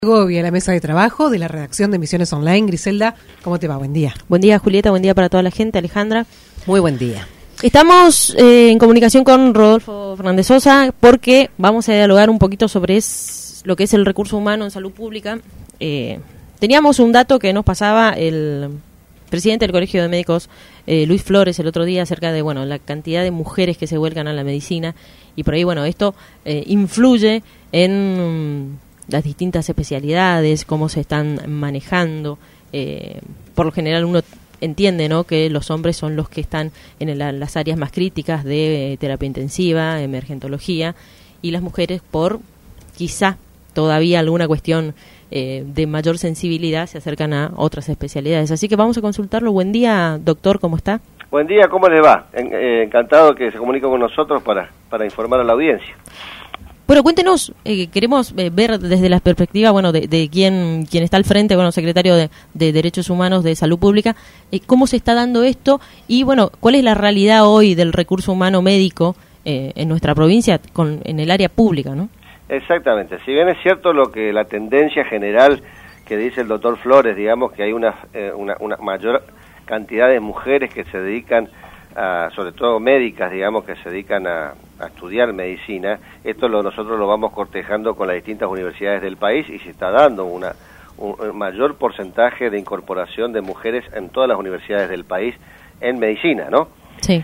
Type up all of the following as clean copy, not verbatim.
Vía la mesa de trabajo de la redacción de Misiones Online. Griselda, ¿cómo te va? Buen día. Buen día, Julieta, buen día para toda la gente. Alejandra. Muy buen día. Estamos en comunicación con Rodolfo Fernández Sosa porque vamos a dialogar un poquito sobre lo que es el recurso humano en salud pública. Teníamos un dato que nos pasaba el presidente del Colegio de Médicos, Luis Flores, el otro día acerca de la cantidad de mujeres que se vuelcan a la medicina y por ahí, esto influye en las distintas especialidades, cómo se están manejando. Por lo general uno entiende, ¿no?, que los hombres son los que están en las áreas más críticas de terapia intensiva, emergentología, y las mujeres por quizá todavía alguna cuestión de mayor sensibilidad se acercan a otras especialidades. Así que vamos a consultarlo. Buen día, doctor, ¿cómo está? Buen día, ¿cómo le va? Encantado que se comunique con nosotros para informar a la audiencia. Bueno, cuéntenos, queremos ver desde la perspectiva, de quien está al frente, secretario de Derechos Humanos de Salud Pública, cómo se está dando esto y, cuál es la realidad hoy del recurso humano médico en nuestra provincia en el área pública, ¿no? Exactamente. Si bien es cierto la tendencia general que dice el doctor Flores, digamos que hay una mayor cantidad de mujeres que se dedican sobre todo médicas, digamos, que se dedican a estudiar medicina. Esto nosotros lo vamos cortejando con las distintas universidades del país y se está dando un mayor porcentaje de incorporación de mujeres en todas las universidades del país en medicina, ¿no? Sí.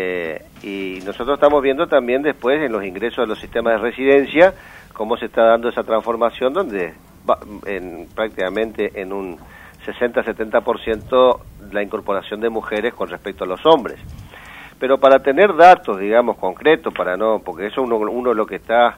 Y nosotros estamos viendo también después en los ingresos a los sistemas de residencia cómo se está dando esa transformación donde prácticamente en un 60-70% la incorporación de mujeres con respecto a los hombres. Pero para tener datos, digamos, concretos, porque eso uno lo que está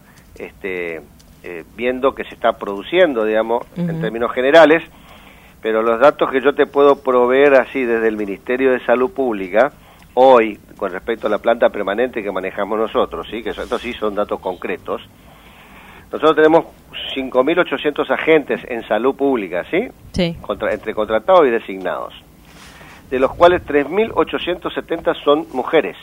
viendo que se está produciendo, digamos, en términos generales, pero los datos que yo te puedo proveer así desde el Ministerio de Salud Pública, hoy, con respecto a la planta permanente que manejamos nosotros, ¿sí?, que estos sí son datos concretos. Nosotros tenemos 5.800 agentes en salud pública, ¿sí? Sí. Entre contratados y designados, de los cuales 3.870 son mujeres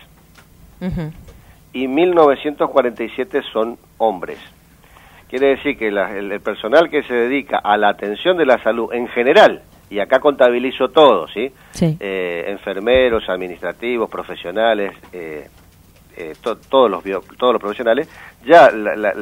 y 1.947 son hombres. Quiere decir que el personal que se dedica a la atención de la salud en general, y acá contabilizo todo, ¿sí? Sí. Enfermeros, administrativos, profesionales, todos los profesionales, ya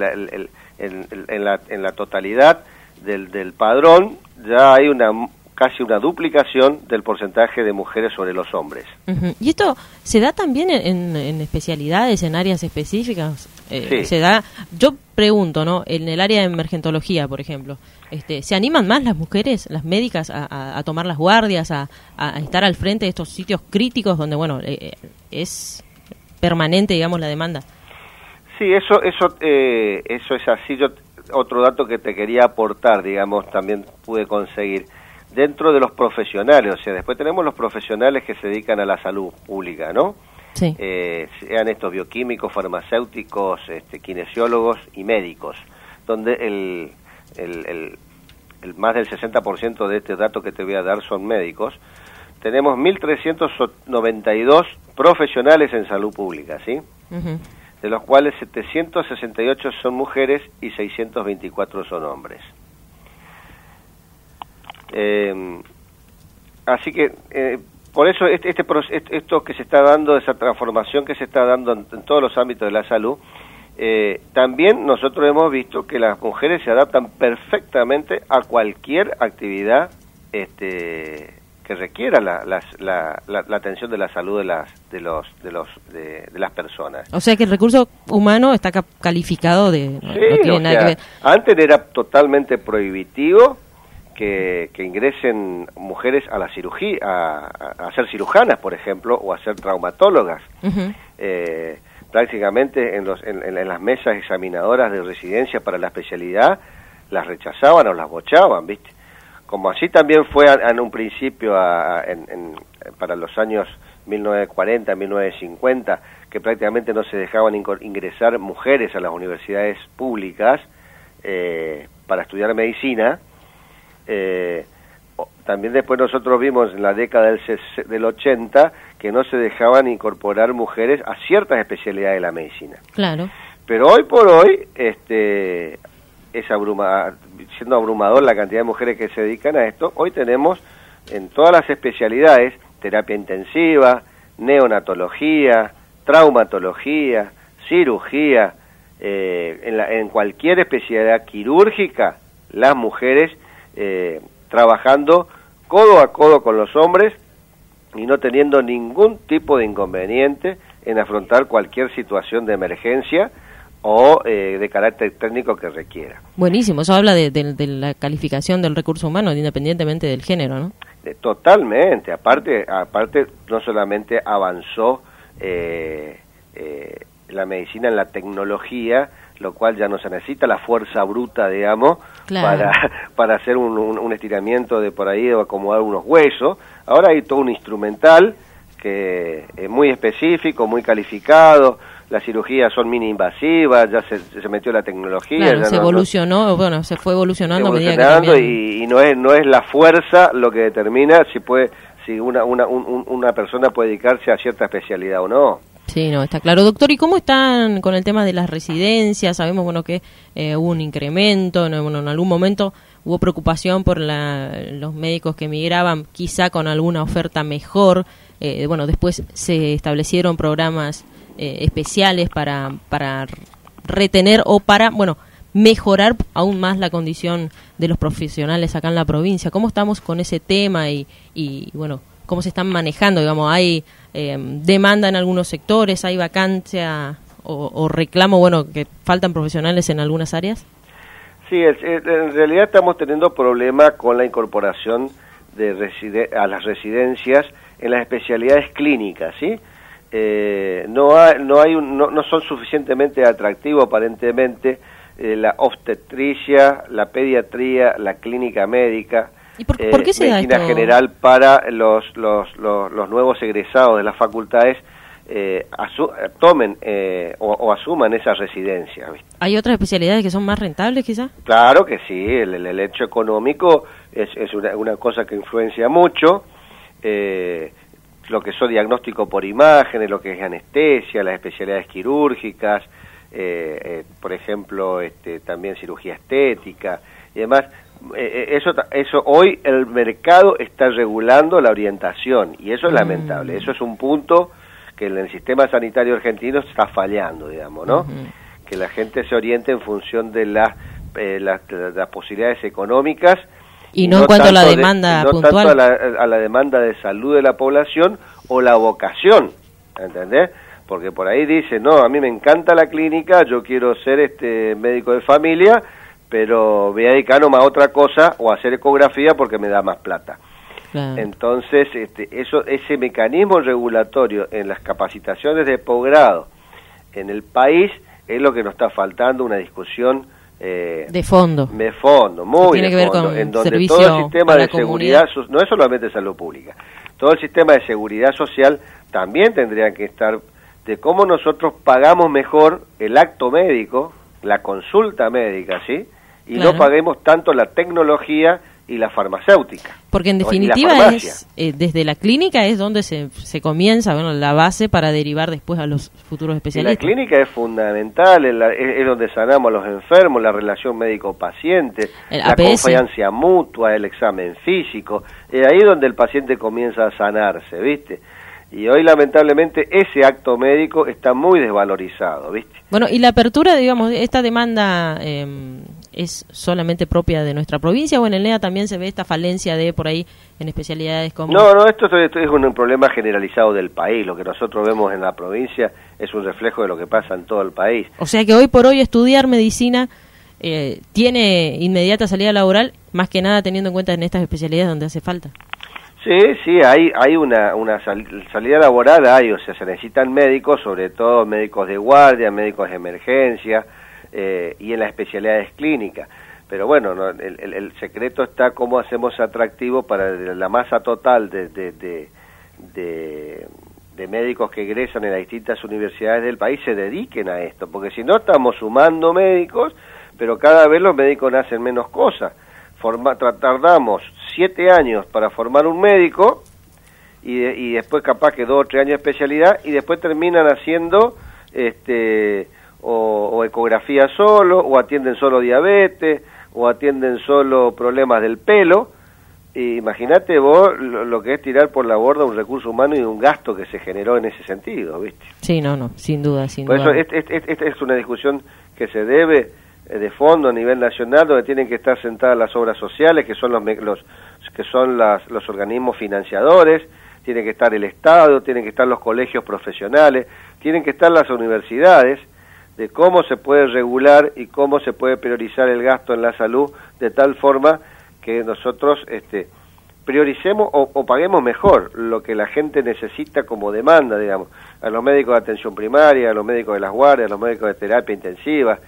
en la totalidad del padrón ya hay casi una duplicación del porcentaje de mujeres sobre los hombres. ¿Y esto se da también en especialidades, en áreas específicas? Sí. Se da, yo pregunto, ¿no?, en el área de emergentología, por ejemplo, ¿se animan más las mujeres, las médicas, a tomar las guardias, a estar al frente de estos sitios críticos donde, es permanente, digamos, la demanda? Sí, eso es así. Otro dato que te quería aportar, digamos, también pude conseguir dentro de los profesionales, o sea, después tenemos los profesionales que se dedican a la salud pública, ¿no? Sí. Sean estos bioquímicos, farmacéuticos, kinesiólogos y médicos, donde el más del 60% de este dato que te voy a dar son médicos. Tenemos 1.392 profesionales en salud pública, ¿sí? De los cuales 768 son mujeres y 624 son hombres. Así que por eso esto que se está dando, esa transformación que se está dando en todos los ámbitos de la salud, también nosotros hemos visto que las mujeres se adaptan perfectamente a cualquier actividad que requiera la atención de la salud de las personas. O sea que el recurso humano está calificado Sí, no tiene nada que ver. Antes era totalmente prohibitivo que ingresen mujeres a la cirugía, a ser cirujanas, por ejemplo, o a ser traumatólogas. Prácticamente en las mesas examinadoras de residencia para la especialidad las rechazaban o las bochaban, ¿viste? Como así también fue en un principio para los años 1940, 1950, que prácticamente no se dejaban ingresar mujeres a las universidades públicas para estudiar medicina. También después nosotros vimos en la década del 80 que no se dejaban incorporar mujeres a ciertas especialidades de la medicina. Claro. Pero hoy por hoy siendo abrumador la cantidad de mujeres que se dedican a esto, hoy tenemos en todas las especialidades, terapia intensiva, neonatología, traumatología, cirugía, en cualquier especialidad quirúrgica, las mujeres trabajando codo a codo con los hombres y no teniendo ningún tipo de inconveniente en afrontar cualquier situación de emergencia o de carácter técnico que requiera. Buenísimo, eso habla de la calificación del recurso humano independientemente del género, ¿no? Totalmente, aparte no solamente avanzó la medicina en la tecnología, lo cual ya no se necesita la fuerza bruta, digamos, claro, para hacer un estiramiento de por ahí o acomodar unos huesos. Ahora hay todo un instrumental que es muy específico, muy calificado. Las cirugías son mini invasivas, ya se metió la tecnología. Claro, ya se evolucionó, bueno, se fue evolucionando a medida que también... y no es la fuerza lo que determina si una persona puede dedicarse a cierta especialidad o no. Sí, no, está claro. Doctor, ¿y cómo están con el tema de las residencias? Sabemos, bueno, que hubo un incremento, en algún momento hubo preocupación por los médicos que emigraban, quizá con alguna oferta mejor. Bueno, después se establecieron programas especiales para retener o para, bueno, mejorar aún más la condición de los profesionales acá en la provincia. ¿Cómo estamos con ese tema y bueno, cómo se están manejando? Digamos, ¿hay demanda en algunos sectores? ¿Hay vacancia o reclamo, bueno, que faltan profesionales en algunas áreas? Sí, en realidad estamos teniendo problemas con la incorporación a las residencias en las especialidades clínicas, ¿sí? No son suficientemente atractivos aparentemente la obstetricia, la pediatría, la clínica médica, ¿y por qué se da esto? Medicina general para los nuevos egresados de las facultades tomen o asuman esa residencia, ¿viste? ¿Hay otras especialidades que son más rentables quizás? Claro que sí, el hecho económico es una cosa que influencia mucho, lo que son diagnóstico por imágenes, lo que es anestesia, las especialidades quirúrgicas, por ejemplo, también cirugía estética y demás. Eso hoy el mercado está regulando la orientación y eso es lamentable. Eso es un punto que en el sistema sanitario argentino está fallando, digamos, ¿no? Que la gente se oriente en función de las posibilidades económicas y no en cuanto a la demanda puntual. No tanto a la demanda de salud de la población o la vocación, ¿entendés? Porque por ahí dice, no, a mí me encanta la clínica, yo quiero ser médico de familia, pero voy a dedicar nomás a otra cosa o a hacer ecografía porque me da más plata. Claro. Entonces, ese mecanismo regulatorio en las capacitaciones de posgrado en el país es lo que nos está faltando, una discusión de fondo. De fondo, muy de fondo, en donde todo el sistema de seguridad, no es solamente salud pública, todo el sistema de seguridad social también tendría que estar de cómo nosotros pagamos mejor el acto médico, la consulta médica, ¿sí? Y claro, no paguemos tanto la tecnología y la farmacéutica. Porque en definitiva desde la clínica es donde se comienza, bueno, la base para derivar después a los futuros especialistas. Y la clínica es fundamental, es donde sanamos a los enfermos, la relación médico-paciente, la confianza mutua, el examen físico, es ahí donde el paciente comienza a sanarse, ¿viste? Y hoy lamentablemente ese acto médico está muy desvalorizado, ¿viste? Bueno, y la apertura, digamos, esta demanda es solamente propia de nuestra provincia, o en el NEA también se ve esta falencia de por ahí en especialidades como... No, esto es un problema generalizado del país. Lo que nosotros vemos en la provincia es un reflejo de lo que pasa en todo el país. O sea que hoy por hoy estudiar medicina tiene inmediata salida laboral, más que nada teniendo en cuenta en estas especialidades donde hace falta. Sí, hay una salida laboral, o sea, se necesitan médicos, sobre todo médicos de guardia, médicos de emergencia, y en las especialidades clínicas. Pero bueno, no, el secreto está cómo hacemos atractivo para la masa total de médicos que egresan en las distintas universidades del país se dediquen a esto, porque si no estamos sumando médicos, pero cada vez los médicos hacen menos cosas. Tardamos 7 años para formar un médico y después capaz que 2 o 3 años de especialidad y después terminan haciendo o ecografía solo, o atienden solo diabetes, o atienden solo problemas del pelo. Imagínate vos lo que es tirar por la borda un recurso humano y un gasto que se generó en ese sentido, ¿viste? Sí, no, sin duda. Por eso esta es una discusión que se debe de fondo a nivel nacional, donde tienen que estar sentadas las obras sociales, que son los organismos financiadores, tiene que estar el Estado, tienen que estar los colegios profesionales, tienen que estar las universidades, de cómo se puede regular y cómo se puede priorizar el gasto en la salud de tal forma que nosotros prioricemos o paguemos mejor lo que la gente necesita como demanda, digamos, a los médicos de atención primaria, a los médicos de las guardias, a los médicos de terapia intensiva,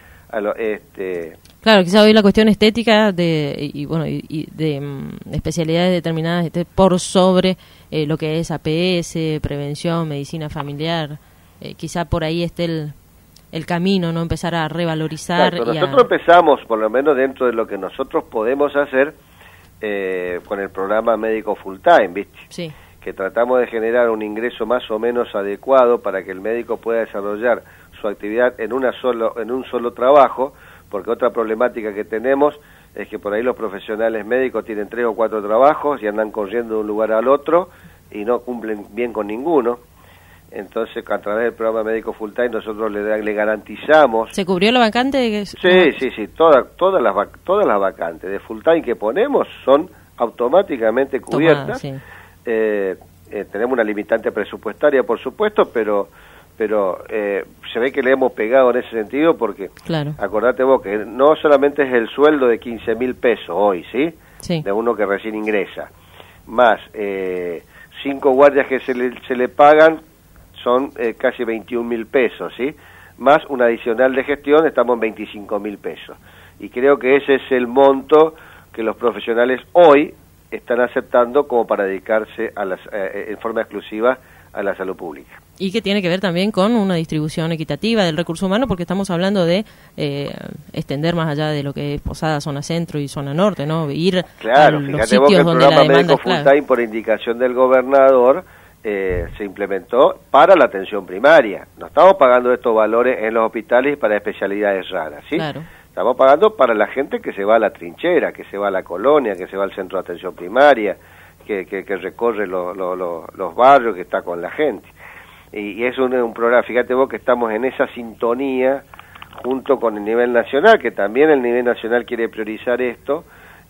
Claro, quizá hoy la cuestión estética de especialidades determinadas esté por sobre lo que es APS, prevención, medicina familiar, quizá por ahí esté el camino, ¿no? Empezar a revalorizar. Exacto. Nosotros empezamos, por lo menos dentro de lo que nosotros podemos hacer, con el programa médico full time, ¿viste? Sí. Que tratamos de generar un ingreso más o menos adecuado para que el médico pueda desarrollar su actividad en un solo trabajo, porque otra problemática que tenemos es que por ahí los profesionales médicos tienen 3 o 4 trabajos y andan corriendo de un lugar al otro y no cumplen bien con ninguno. Entonces, a través del programa médico full time nosotros le garantizamos. ¿Se cubrió la vacante? Sí, todas las vacantes de full time que ponemos son automáticamente cubiertas. Sí. Tenemos una limitante presupuestaria, por supuesto, pero se ve que le hemos pegado en ese sentido porque, claro, acordate vos que no solamente es el sueldo de 15.000 pesos hoy, ¿sí? Sí. De uno que recién ingresa, más 5 guardias que se le pagan, son casi 21.000 pesos, ¿sí? Más un adicional de gestión, estamos en 25.000 pesos. Y creo que ese es el monto que los profesionales hoy están aceptando como para dedicarse en forma exclusiva a la salud pública. Y que tiene que ver también con una distribución equitativa del recurso humano, porque estamos hablando de extender más allá de lo que es Posada, zona centro y zona norte, ¿no? Ir claro, a los fíjate sitios vos que el donde la programa demanda médico es full clave. time, por indicación del gobernador, se implementó para la atención primaria. No estamos pagando estos valores en los hospitales para especialidades raras, ¿sí? Claro. Estamos pagando para la gente que se va a la trinchera, que se va a la colonia, que se va al centro de atención primaria, que recorre los barrios, que está con la gente. Y es un programa, fíjate vos que estamos en esa sintonía junto con el nivel nacional, que también el nivel nacional quiere priorizar esto,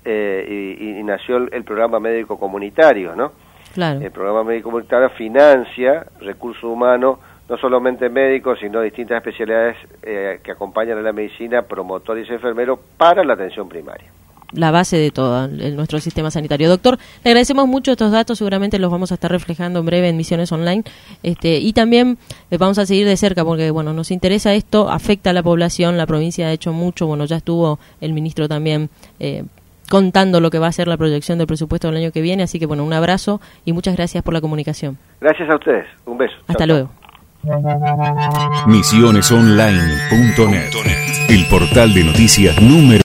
y nació el programa médico comunitario, ¿no? Claro. El programa médico comunitario financia recursos humanos, no solamente médicos, sino distintas especialidades que acompañan a la medicina, promotores y enfermeros para la atención primaria. La base de todo nuestro sistema sanitario. Doctor, le agradecemos mucho estos datos, seguramente los vamos a estar reflejando en breve en Misiones Online, y también vamos a seguir de cerca porque, bueno, nos interesa esto, afecta a la población, la provincia ha hecho mucho, bueno, ya estuvo el ministro también contando lo que va a ser la proyección del presupuesto del año que viene, así que, bueno, un abrazo y muchas gracias por la comunicación. Gracias a ustedes, un beso. Hasta Chau, luego. Misionesonline.net, el portal de noticias número